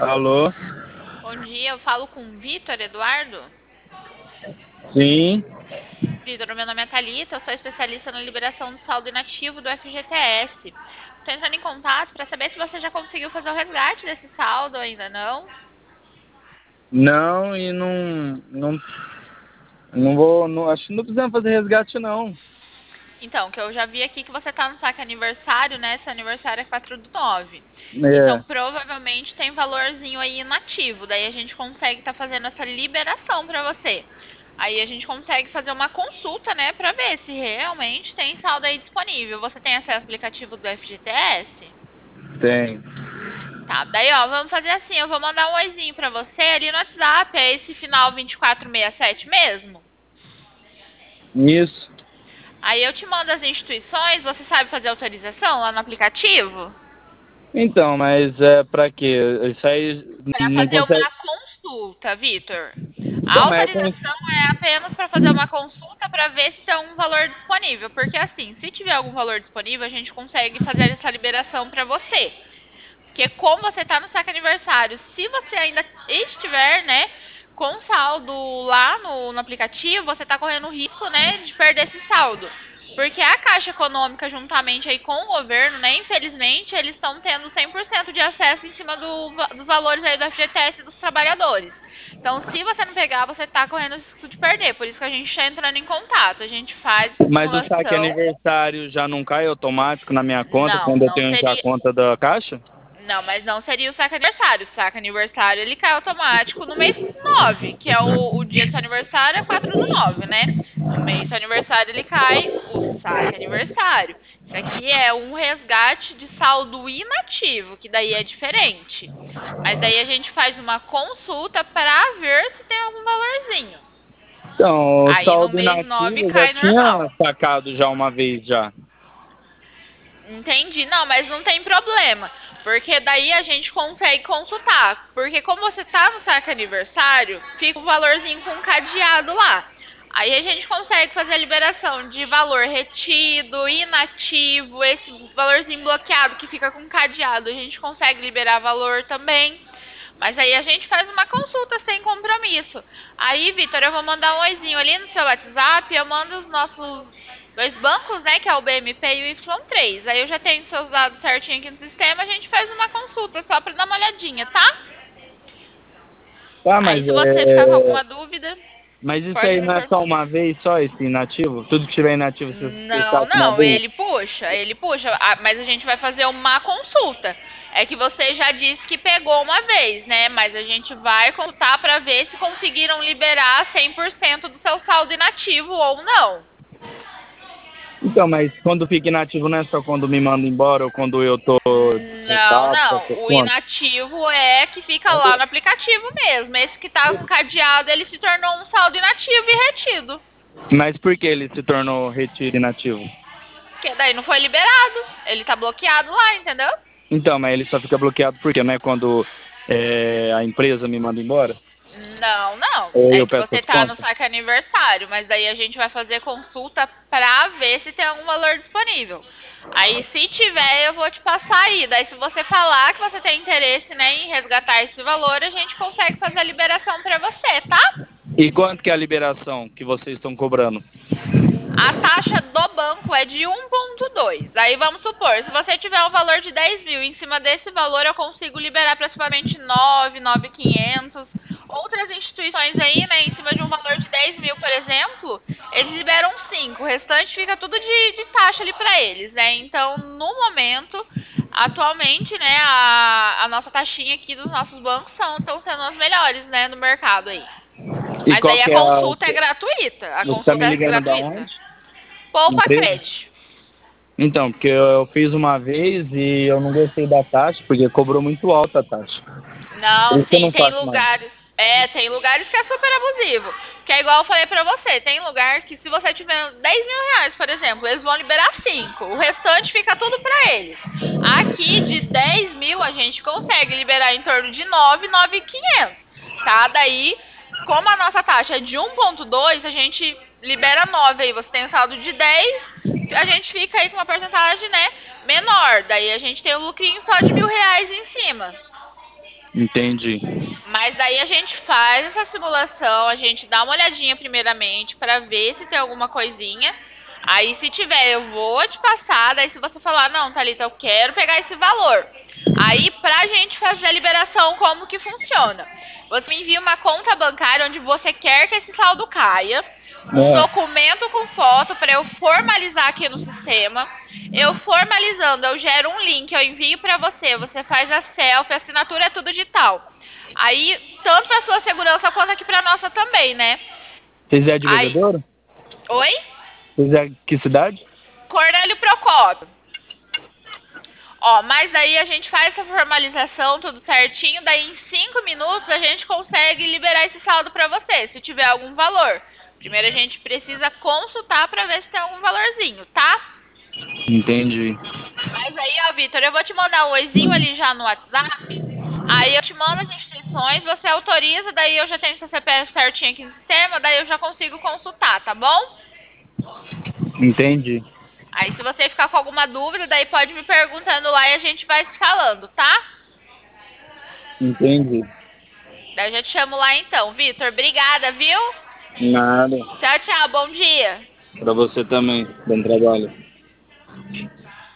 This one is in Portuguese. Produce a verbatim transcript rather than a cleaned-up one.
Alô? Bom dia, eu falo com o Vitor Eduardo. Sim. Vitor, meu nome é Thalita, eu sou especialista na liberação do saldo inativo do F G T S. Estou entrando em contato para saber se você já conseguiu fazer o resgate desse saldo ou ainda não. Não, e não. Não, não vou. Não, acho que não precisamos fazer resgate, não. Então, que eu já vi aqui que você está no saque aniversário, né? Seu aniversário é quatro do nove. Então, É. provavelmente tem valorzinho aí inativo. Daí a gente consegue estar fazendo essa liberação para você. Aí a gente consegue fazer uma consulta, né, para ver se realmente tem saldo aí disponível. Você tem acesso ao aplicativo do F G T S? Tem. Tá, daí ó, vamos fazer assim, eu vou mandar um oizinho pra você ali no WhatsApp, é esse final vinte e quatro sessenta e sete mesmo? Isso. Aí eu te mando as instituições, você sabe fazer autorização lá no aplicativo? Então, mas é pra quê? Isso aí Para não fazer consegue. uma consulta, Vitor. A Então, mas é com. autorização é apenas para fazer uma consulta para ver se tem algum valor disponível, porque assim, se tiver algum valor disponível, a gente consegue fazer essa liberação para você. Porque como você está no saque aniversário, se você ainda estiver, né, com saldo lá no, no aplicativo, você está correndo o risco, né, de perder esse saldo. Porque a Caixa Econômica, juntamente aí com o governo, né, infelizmente, eles estão tendo cem por cento de acesso em cima do, dos valores aí do F G T S dos trabalhadores. Então, se você não pegar, você está correndo o risco de perder. Por isso que a gente está entrando em contato. A gente faz essa Mas o saque simulação. aniversário já não cai automático na minha conta Não, quando eu não tenho já a seria. conta da Caixa? Não, mas não seria o saque aniversário. O saque aniversário ele cai automático no mês nove, que é o, o dia do seu aniversário, é quatro do nove, né? No mês do seu aniversário ele cai o saque aniversário. Isso aqui é um resgate de saldo inativo, que daí é diferente. Mas daí a gente faz uma consulta para ver se tem algum valorzinho. Então, o Aí no saldo mês inativo nove eu já cai tinha normal. sacado já uma vez já. Entendi. Não, mas não tem problema. Porque daí a gente consegue consultar. Porque como você tá no saque aniversário, fica o valorzinho com cadeado lá. Aí a gente consegue fazer a liberação de valor retido, inativo, esse valorzinho bloqueado que fica com cadeado. A gente consegue liberar valor também. Mas aí a gente faz uma consulta sem compromisso. Aí, Vitor, eu vou mandar um oizinho ali no seu WhatsApp, eu mando os nossos dois bancos, né, que é o B M P e o Y três. Aí eu já tenho seus dados certinho aqui no sistema, a gente faz uma consulta só para dar uma olhadinha, tá? Tá, Aí mas se você ficar com é. alguma dúvida, Mas isso pode aí me não é per... só uma vez só, esse inativo? Tudo que tiver inativo você, você Não, saca uma não, vez? ele puxa, ele puxa, ah, mas a gente vai fazer uma consulta. É que você já disse que pegou uma vez, né? Mas a gente vai consultar para ver se conseguiram liberar cem por cento do seu saldo inativo ou não. Então, mas quando fica inativo não é só quando me manda embora ou quando eu tô sem Não, saldo, essas não. O contas? inativo é que fica lá no aplicativo mesmo. Esse que tá com cadeado, ele se tornou um saldo inativo e retido. Mas por que ele se tornou retiro inativo? Porque daí não foi liberado. Ele tá bloqueado lá, entendeu? Então, mas ele só fica bloqueado por quê? Não é quando é, a empresa me manda embora? Não, não. Ou É eu que peço você as tá no contas? saque aniversário, mas daí a gente vai fazer consulta pra ver se tem algum valor disponível. Aí, se tiver, eu vou te passar aí. Daí, se você falar que você tem interesse, né, em resgatar esse valor, a gente consegue fazer a liberação pra você, tá? E quanto que é a liberação que vocês estão cobrando? A taxa do banco é de um vírgula dois. Aí vamos supor, se você tiver um valor de dez mil, em cima desse valor eu consigo liberar praticamente nove, nove mil e quinhentos. Outras instituições aí, né, em cima de um valor de dez mil, por exemplo, eles liberam cinco. O restante fica tudo de, de taxa ali para eles, né? Então, no momento, atualmente, né, a, a nossa taxinha aqui dos nossos bancos são, estão sendo as melhores, né, no mercado aí. E Mas qual daí a que é a... consulta é gratuita. A Você tá me consulta é ligando da gratuita. onde? Poupa Empresa? Cred. Então, porque eu, eu fiz uma vez e eu não gostei da taxa, porque cobrou muito alta a taxa. Por Não, isso que eu sim, não tem faço mais. lugares. É, tem lugares que é super abusivo. Que é igual eu falei pra você, tem lugar que se você tiver dez mil reais, por exemplo, eles vão liberar cinco. O restante fica tudo pra eles. Aqui, de dez mil, a gente consegue liberar em torno de nove, nove mil e quinhentos. Tá? Daí, como a nossa taxa é de um vírgula dois, a gente libera nove aí. Você tem um saldo de dez, a gente fica aí com uma porcentagem, né, menor. Daí a gente tem um lucrinho só de mil reais em cima. Entendi. Mas daí a gente faz essa simulação, a gente dá uma olhadinha primeiramente para ver se tem alguma coisinha. Aí se tiver, eu vou te passar, daí se você falar, não, Thalita, eu quero pegar esse valor. Aí pra gente fazer a liberação, como que funciona? Você me envia uma conta bancária onde você quer que esse saldo caia, um É. documento com foto para eu formalizar aqui no sistema. Eu formalizando, eu gero um link, eu envio para você, você faz a selfie, a assinatura é tudo digital. Aí, tanto para sua segurança quanto aqui para nossa também, né? Vocês é de Aí, Bebedouro? oi? Vocês é que cidade? Cornélio Procópio. Ó, mas daí a gente faz essa formalização, tudo certinho, daí em cinco minutos a gente consegue liberar esse saldo para você, se tiver algum valor. Primeiro a gente precisa consultar para ver se tem algum valorzinho, tá? Entendi. Mas aí, ó, Vitor, eu vou te mandar um oizinho ali já no WhatsApp. Aí eu te mando as instruções, você autoriza, daí eu já tenho seu C P F certinho aqui no sistema, daí eu já consigo consultar, tá bom? Entendi. Aí se você ficar com alguma dúvida, daí pode me perguntando lá e a gente vai se falando, tá? Entendi. Daí eu já te chamo lá então. Vitor, obrigada, viu? Nada. Tchau, tchau, bom dia. Pra você também. Bom trabalho.